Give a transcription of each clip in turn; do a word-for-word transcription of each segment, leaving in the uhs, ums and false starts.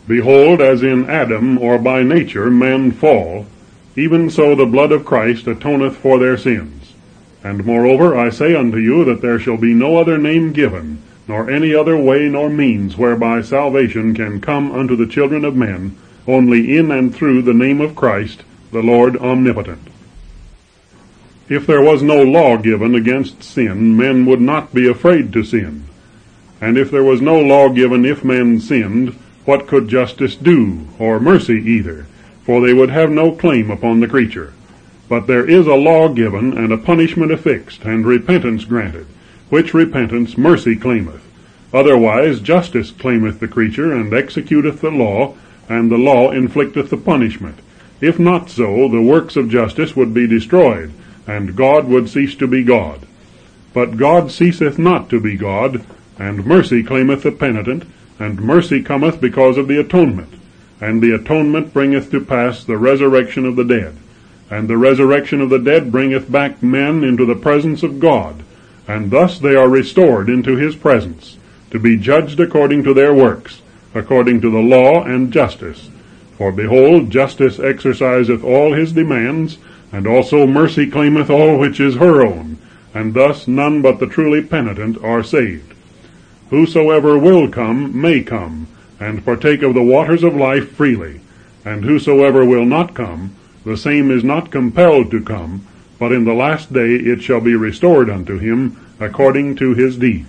Behold, as in Adam, or by nature, men fall, even so the blood of Christ atoneth for their sins. And moreover, I say unto you, that there shall be no other name given, nor any other way nor means whereby salvation can come unto the children of men, only in and through the name of Christ, the Lord omnipotent. If there was no law given against sin, men would not be afraid to sin. And if there was no law given if men sinned, what could justice do, or mercy either? For they would have no claim upon the creature. But there is a law given, and a punishment affixed, and repentance granted, which repentance mercy claimeth. Otherwise justice claimeth the creature, and executeth the law, and the law inflicteth the punishment. If not so, the works of justice would be destroyed, and God would cease to be God. But God ceaseth not to be God, and mercy claimeth the penitent, and mercy cometh because of the atonement. And the atonement bringeth to pass the resurrection of the dead. And the resurrection of the dead bringeth back men into the presence of God. And thus they are restored into his presence, to be judged according to their works, according to the law and justice. For behold, justice exerciseth all his demands, and also mercy claimeth all which is her own, and thus none but the truly penitent are saved. Whosoever will come may come, and partake of the waters of life freely. And whosoever will not come, the same is not compelled to come, but in the last day it shall be restored unto him according to his deeds.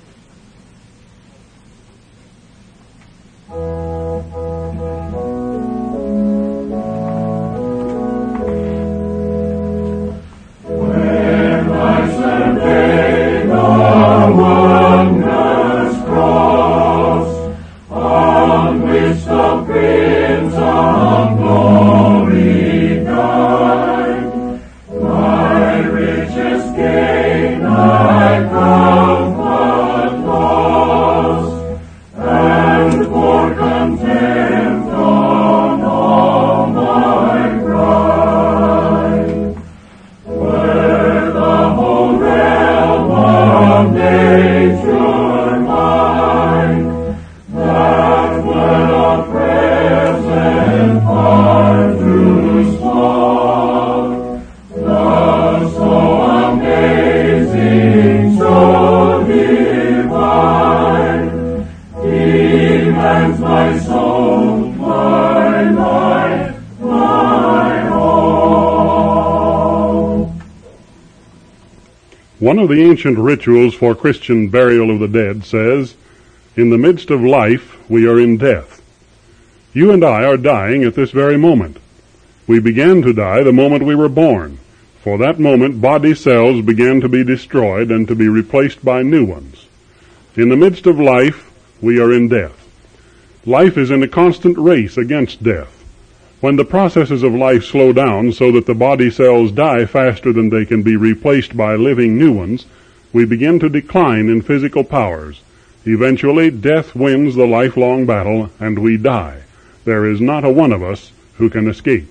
One of the ancient rituals for Christian burial of the dead says, "In the midst of life we are in death." You and I are dying at this very moment. We began to die the moment we were born. For that moment body cells began to be destroyed and to be replaced by new ones. In the midst of life we are in death. Life is in a constant race against death. When the processes of life slow down so that the body cells die faster than they can be replaced by living new ones, we begin to decline in physical powers. Eventually, death wins the lifelong battle, and we die. There is not a one of us who can escape.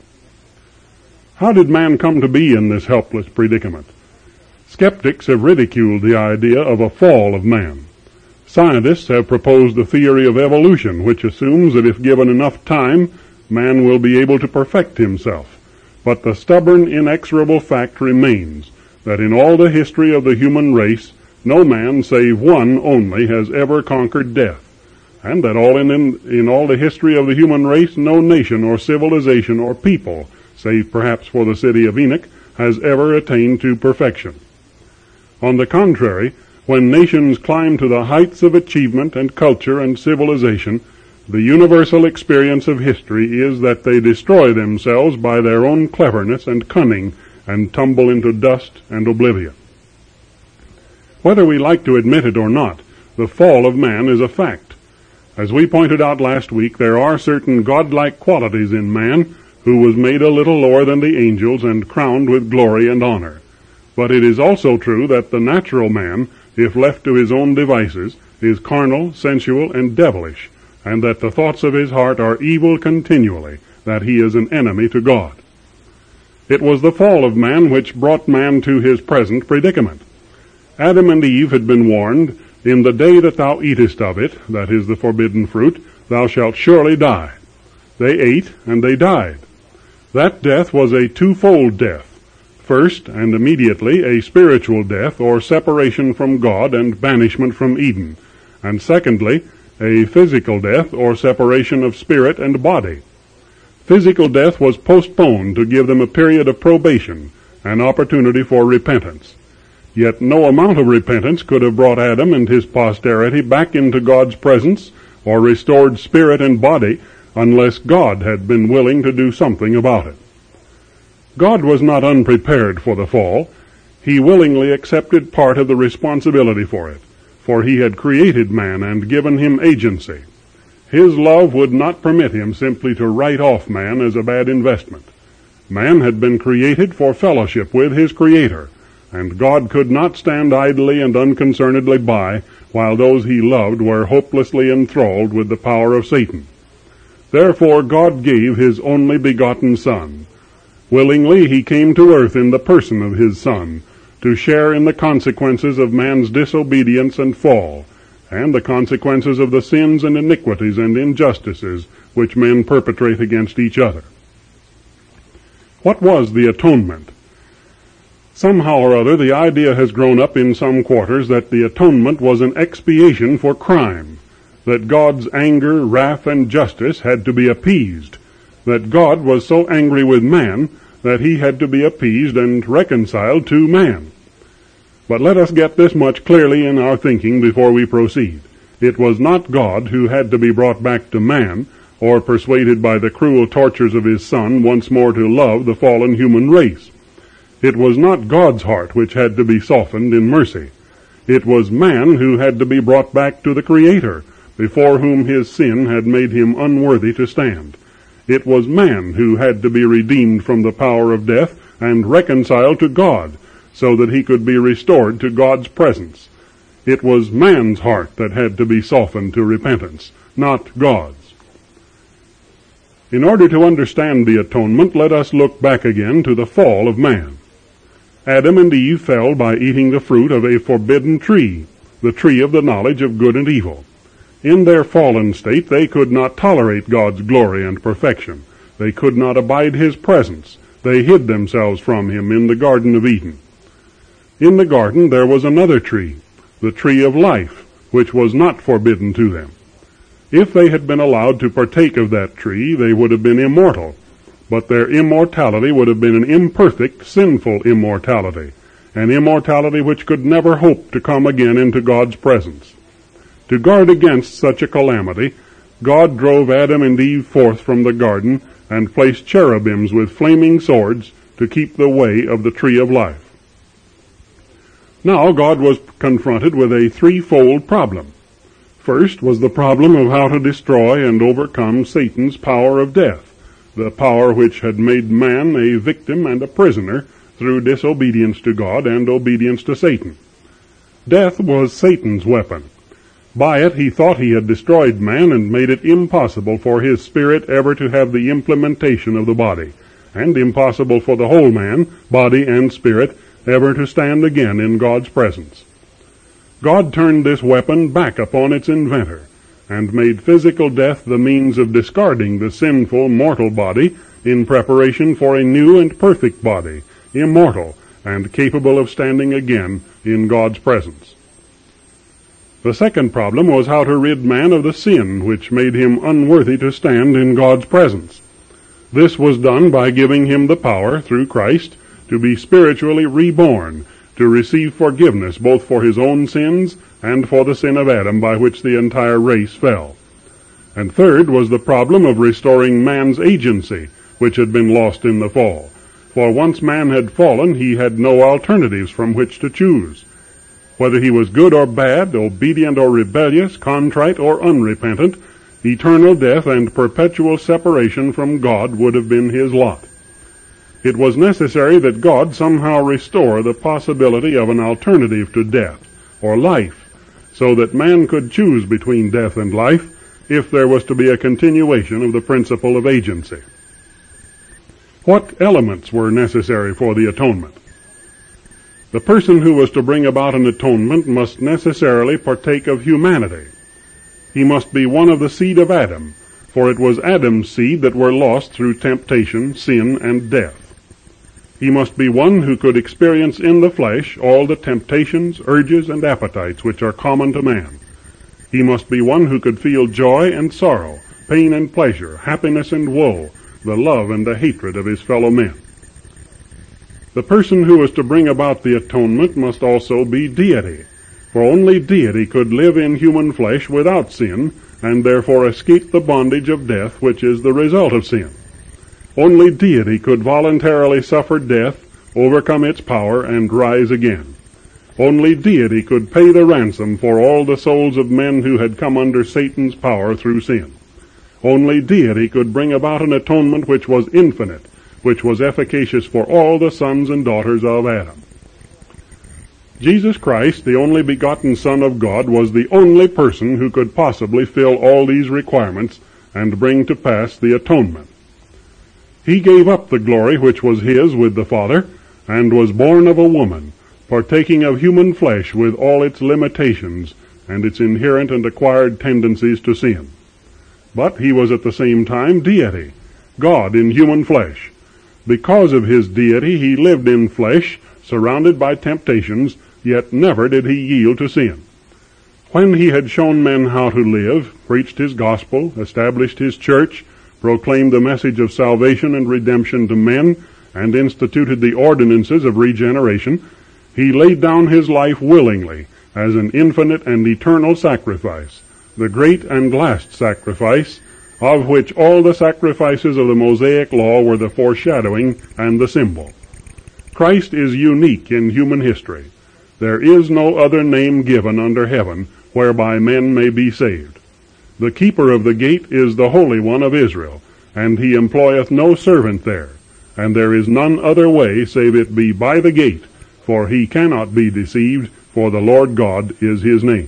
How did man come to be in this helpless predicament? Skeptics have ridiculed the idea of a fall of man. Scientists have proposed the theory of evolution, which assumes that if given enough time, man will be able to perfect himself. But the stubborn, inexorable fact remains that in all the history of the human race, no man save one only has ever conquered death, and that all in, in, in all the history of the human race, no nation or civilization or people, save perhaps for the city of Enoch, has ever attained to perfection. On the contrary, when nations climb to the heights of achievement and culture and civilization, the universal experience of history is that they destroy themselves by their own cleverness and cunning and tumble into dust and oblivion. Whether we like to admit it or not, the fall of man is a fact. As we pointed out last week, there are certain godlike qualities in man who was made a little lower than the angels and crowned with glory and honor. But it is also true that the natural man, if left to his own devices, is carnal, sensual, and devilish, and that the thoughts of his heart are evil continually, that he is an enemy to God. It was the fall of man which brought man to his present predicament. Adam and Eve had been warned, "In the day that thou eatest of it," that is the forbidden fruit, thou shalt surely die. They ate, and they died. That death was a twofold death. First, and immediately, a spiritual death, or separation from God and banishment from Eden. And secondly, a physical death, or separation of spirit and body. Physical death was postponed to give them a period of probation, an opportunity for repentance. Yet no amount of repentance could have brought Adam and his posterity back into God's presence, or restored spirit and body, unless God had been willing to do something about it. God was not unprepared for the fall. He willingly accepted part of the responsibility for it, for he had created man and given him agency. His love would not permit him simply to write off man as a bad investment. Man had been created for fellowship with his Creator, and God could not stand idly and unconcernedly by while those he loved were hopelessly enthralled with the power of Satan. Therefore God gave his only begotten Son. Willingly he came to earth in the person of his Son, to share in the consequences of man's disobedience and fall, and the consequences of the sins and iniquities and injustices which men perpetrate against each other. What was the atonement? Somehow or other the idea has grown up in some quarters that the atonement was an expiation for crime, that God's anger, wrath, and justice had to be appeased, that God was so angry with man that he had to be appeased and reconciled to man. But let us get this much clearly in our thinking before we proceed. It was not God who had to be brought back to man, or persuaded by the cruel tortures of his Son once more to love the fallen human race. It was not God's heart which had to be softened in mercy. It was man who had to be brought back to the Creator, before whom his sin had made him unworthy to stand. It was man who had to be redeemed from the power of death and reconciled to God, so that he could be restored to God's presence. It was man's heart that had to be softened to repentance, not God's. In order to understand the atonement, let us look back again to the fall of man. Adam and Eve fell by eating the fruit of a forbidden tree, the tree of the knowledge of good and evil. In their fallen state, they could not tolerate God's glory and perfection. They could not abide his presence. They hid themselves from him in the Garden of Eden. In the garden there was another tree, the tree of life, which was not forbidden to them. If they had been allowed to partake of that tree, they would have been immortal, but their immortality would have been an imperfect, sinful immortality, an immortality which could never hope to come again into God's presence. To guard against such a calamity, God drove Adam and Eve forth from the garden and placed cherubims with flaming swords to keep the way of the tree of life. Now God was confronted with a threefold problem. First was the problem of how to destroy and overcome Satan's power of death, the power which had made man a victim and a prisoner through disobedience to God and obedience to Satan. Death was Satan's weapon. By it he thought he had destroyed man and made it impossible for his spirit ever to have the implementation of the body, and impossible for the whole man, body and spirit, ever to stand again in God's presence. God turned this weapon back upon its inventor, and made physical death the means of discarding the sinful, mortal body in preparation for a new and perfect body, immortal, and capable of standing again in God's presence. The second problem was how to rid man of the sin which made him unworthy to stand in God's presence. This was done by giving him the power, through Christ, to be spiritually reborn, to receive forgiveness both for his own sins and for the sin of Adam by which the entire race fell. And third was the problem of restoring man's agency, which had been lost in the fall. For once man had fallen, he had no alternatives from which to choose. Whether he was good or bad, obedient or rebellious, contrite or unrepentant, eternal death and perpetual separation from God would have been his lot. It was necessary that God somehow restore the possibility of an alternative to death, or life, so that man could choose between death and life if there was to be a continuation of the principle of agency. What elements were necessary for the atonement? The person who was to bring about an atonement must necessarily partake of humanity. He must be one of the seed of Adam, for it was Adam's seed that were lost through temptation, sin, and death. He must be one who could experience in the flesh all the temptations, urges, and appetites which are common to man. He must be one who could feel joy and sorrow, pain and pleasure, happiness and woe, the love and the hatred of his fellow men. The person who is to bring about the atonement must also be deity, for only deity could live in human flesh without sin, and therefore escape the bondage of death which is the result of sin. Only deity could voluntarily suffer death, overcome its power, and rise again. Only deity could pay the ransom for all the souls of men who had come under Satan's power through sin. Only deity could bring about an atonement which was infinite, which was efficacious for all the sons and daughters of Adam. Jesus Christ, the only begotten Son of God, was the only person who could possibly fill all these requirements and bring to pass the atonement. He gave up the glory which was his with the Father, and was born of a woman, partaking of human flesh with all its limitations and its inherent and acquired tendencies to sin. But he was at the same time deity, God in human flesh. Because of his deity, he lived in flesh, surrounded by temptations, yet never did he yield to sin. When he had shown men how to live, preached his gospel, established his church, proclaimed the message of salvation and redemption to men, and instituted the ordinances of regeneration, he laid down his life willingly as an infinite and eternal sacrifice, the great and last sacrifice, of which all the sacrifices of the Mosaic law were the foreshadowing and the symbol. Christ is unique in human history. There is no other name given under heaven whereby men may be saved. The keeper of the gate is the Holy One of Israel, and he employeth no servant there, and there is none other way save it be by the gate, for he cannot be deceived, for the Lord God is his name.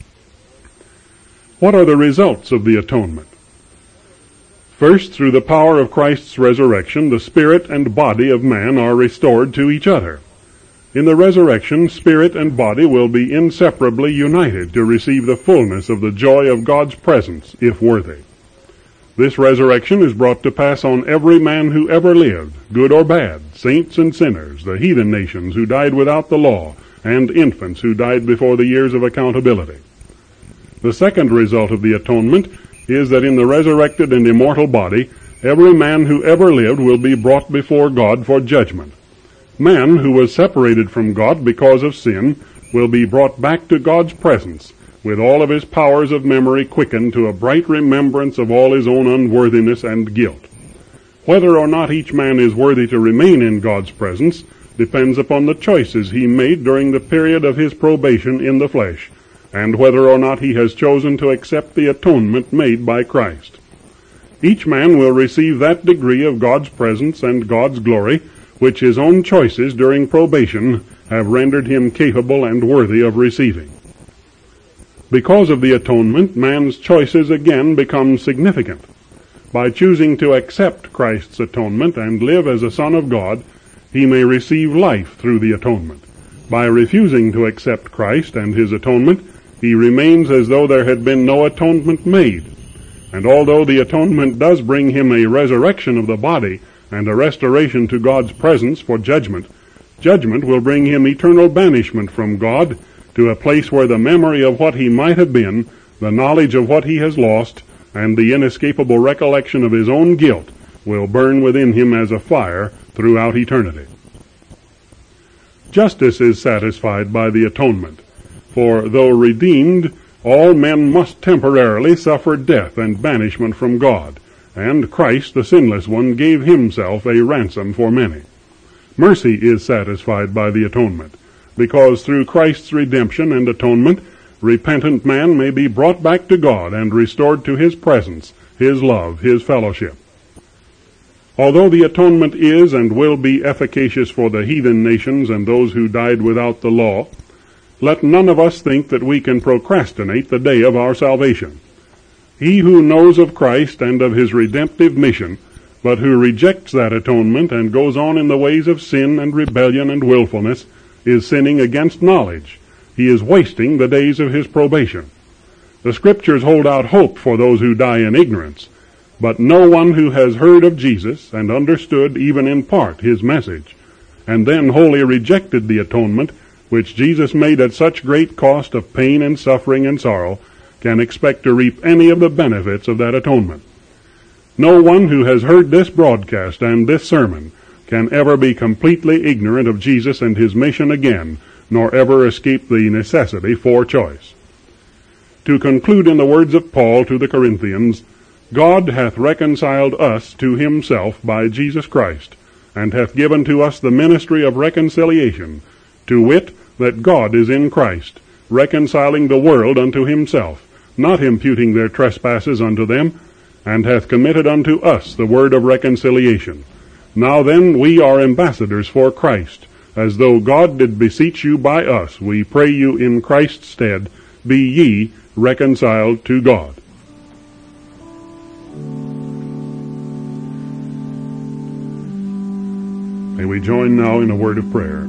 What are the results of the atonement? First, through the power of Christ's resurrection, the spirit and body of man are restored to each other. In the resurrection, spirit and body will be inseparably united to receive the fullness of the joy of God's presence, if worthy. This resurrection is brought to pass on every man who ever lived, good or bad, saints and sinners, the heathen nations who died without the law, and infants who died before the years of accountability. The second result of the atonement is that in the resurrected and immortal body, every man who ever lived will be brought before God for judgment. Man who was separated from God because of sin will be brought back to God's presence, with all of his powers of memory quickened to a bright remembrance of all his own unworthiness and guilt. Whether or not each man is worthy to remain in God's presence depends upon the choices he made during the period of his probation in the flesh, and whether or not he has chosen to accept the atonement made by Christ. Each man will receive that degree of God's presence and God's glory which his own choices during probation have rendered him capable and worthy of receiving. Because of the atonement, man's choices again become significant. By choosing to accept Christ's atonement and live as a son of God, he may receive life through the atonement. By refusing to accept Christ and his atonement, he remains as though there had been no atonement made. And although the atonement does bring him a resurrection of the body and a restoration to God's presence for judgment, judgment will bring him eternal banishment from God to a place where the memory of what he might have been, the knowledge of what he has lost, and the inescapable recollection of his own guilt will burn within him as a fire throughout eternity. Justice is satisfied by the atonement, for though redeemed, all men must temporarily suffer death and banishment from God, and Christ, the sinless one, gave himself a ransom for many. Mercy is satisfied by the atonement, because through Christ's redemption and atonement, repentant man may be brought back to God and restored to his presence, his love, his fellowship. Although the atonement is and will be efficacious for the heathen nations and those who died without the law, let none of us think that we can procrastinate the day of our salvation. He who knows of Christ and of his redemptive mission, but who rejects that atonement and goes on in the ways of sin and rebellion and willfulness, is sinning against knowledge. He is wasting the days of his probation. The Scriptures hold out hope for those who die in ignorance, but no one who has heard of Jesus and understood even in part his message, and then wholly rejected the atonement which Jesus made at such great cost of pain and suffering and sorrow, can expect to reap any of the benefits of that atonement. No one who has heard this broadcast and this sermon can ever be completely ignorant of Jesus and his mission again, nor ever escape the necessity for choice. To conclude in the words of Paul to the Corinthians, God hath reconciled us to himself by Jesus Christ, and hath given to us the ministry of reconciliation, to wit, that God is in Christ, reconciling the world unto himself, not imputing their trespasses unto them, and hath committed unto us the word of reconciliation. Now then we are ambassadors for Christ, as though God did beseech you by us. We pray you in Christ's stead, be ye reconciled to God. May we join now in a word of prayer.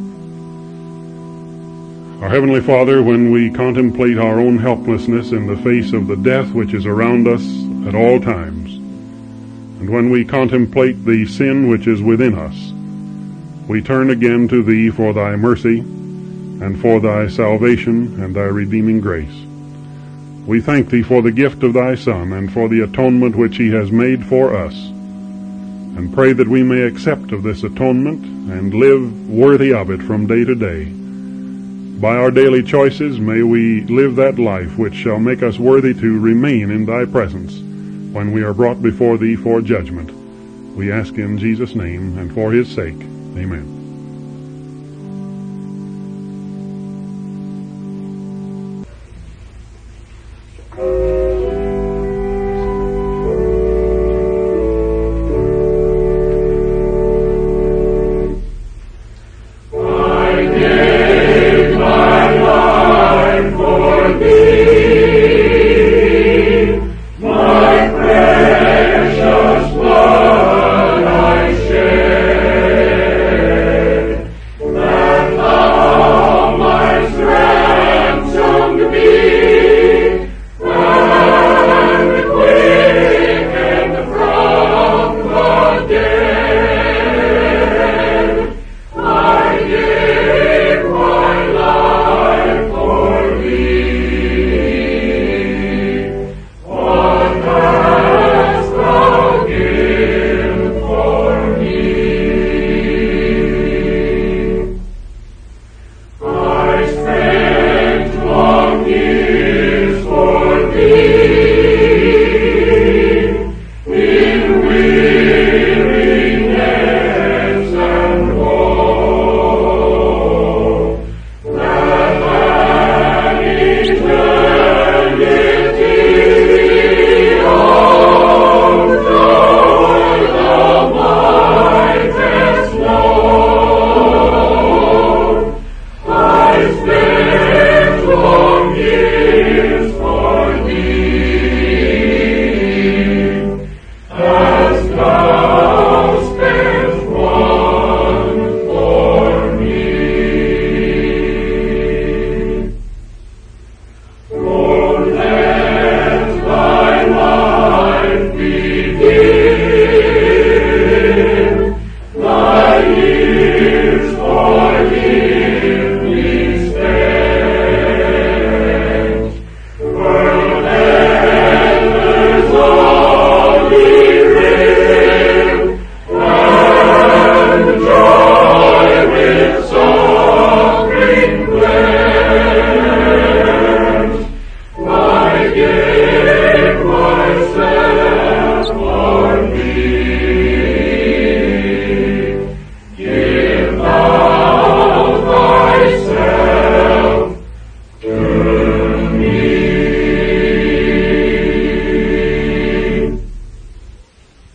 Our Heavenly Father, when we contemplate our own helplessness in the face of the death which is around us at all times, and when we contemplate the sin which is within us, we turn again to Thee for Thy mercy and for Thy salvation and Thy redeeming grace. We thank Thee for the gift of Thy Son and for the atonement which He has made for us, and pray that we may accept of this atonement and live worthy of it from day to day. By our daily choices may we live that life which shall make us worthy to remain in Thy presence when we are brought before Thee for judgment. We ask in Jesus' name and for His sake. Amen.